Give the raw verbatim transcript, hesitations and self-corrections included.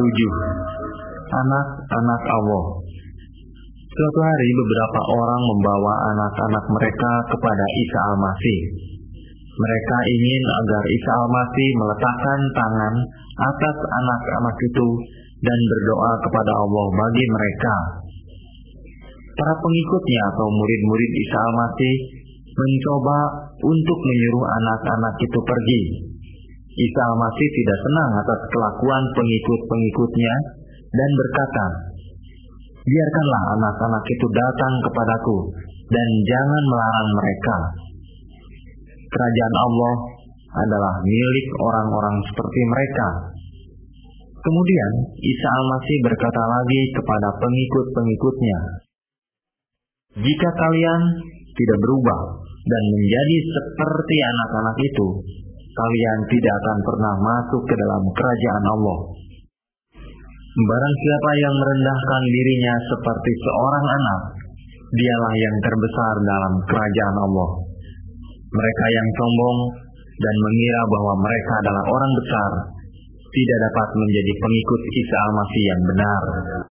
tujuh. Anak-anak Allah. Suatu hari beberapa orang membawa anak-anak mereka kepada Isa Al-Masih. Mereka ingin agar Isa Al-Masih meletakkan tangan atas anak-anak itu dan berdoa kepada Allah bagi mereka. Para pengikutnya atau murid-murid Isa Al-Masih mencoba untuk menyuruh anak-anak itu pergi. Isa Al-Masih tidak senang atas kelakuan pengikut-pengikutnya dan berkata, "Biarkanlah anak-anak itu datang kepadaku dan jangan melarang mereka. Kerajaan Allah adalah milik orang-orang seperti mereka." Kemudian Isa Al-Masih berkata lagi kepada pengikut-pengikutnya, "Jika kalian tidak berubah dan menjadi seperti anak-anak itu, kalian tidak akan pernah masuk ke dalam kerajaan Allah. Barang siapa yang merendahkan dirinya seperti seorang anak, dialah yang terbesar dalam kerajaan Allah. Mereka yang sombong dan mengira bahwa mereka adalah orang besar, tidak dapat menjadi pengikut Isa Al-Masih yang benar."